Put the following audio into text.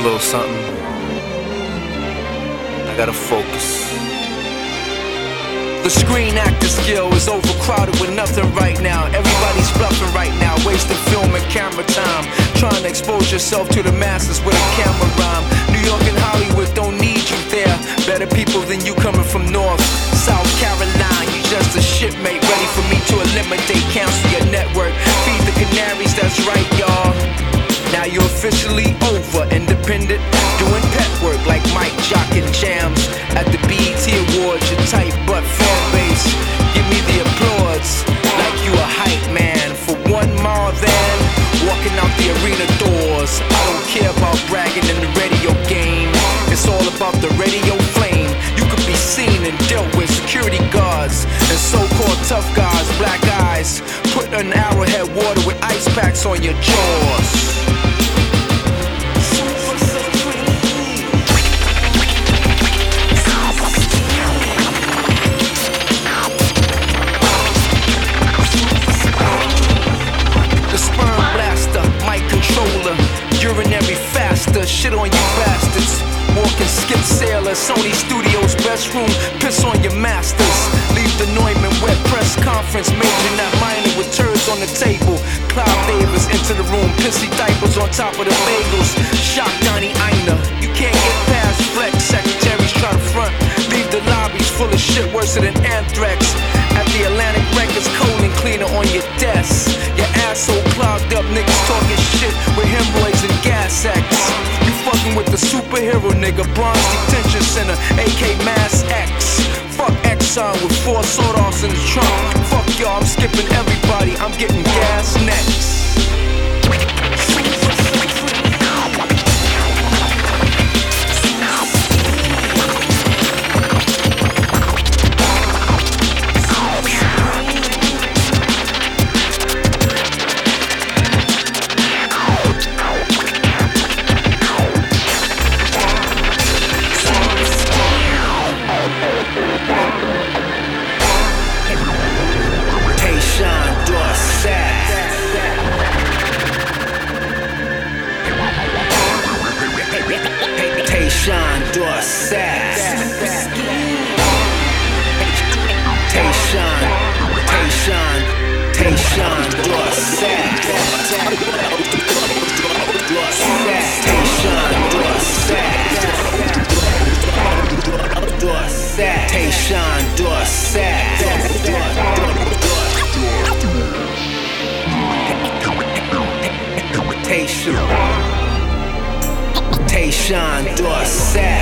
little something. I gotta focus. The screen actor skill is overcrowded with nothing right now. Everybody's bluffing right now, wasting film and camera time, trying to expose yourself to the masses with a camera rhyme. New York and Hollywood don't need you there. Better people than you coming from North, South Carolina. You just a shipmate, ready for me to eliminate, cancel your network, feed the canaries, that's right y'all. Now you're officially over, independent, doing pet work like Mike Jock and Jams. At the BET Awards, your tight butt fan base, give me the applause like you a hype man. For one more than walking out the arena doors. I don't care about bragging in the radio game, it's all about the radio flame. You could be seen and dealt with security guards and so-called tough guys, black eyes, put an Arrowhead water with ice packs on your jaws. Urinary faster, shit on you bastards. Walk and skip sailor, Sony Studios best room, piss on your masters. Leave the Neumann wet press conference, major not minor with turds on the table. Cloud Davis into the room, pissy diapers on top of the bagels. Shock Donnie Einer, you can't get past flex. Secretaries try to front, leave the lobbies full of shit worse than anthrax. At the Atlantic Records, colon cleaner on your desk. Your asshole clogged up, niggas talking shit with hemorrhoids and gas sacks. You fucking with the superhero nigga, Bronze Detention Center, AK Mass X. Fuck Exxon with 4 sawed-offs in the trunk. Fuck y'all, I'm skipping everybody, I'm getting gas next. Tayshaun Dorsett. Tayshaun Dorsett. Tayshaun Dorsett. Tayshaun Dorsett.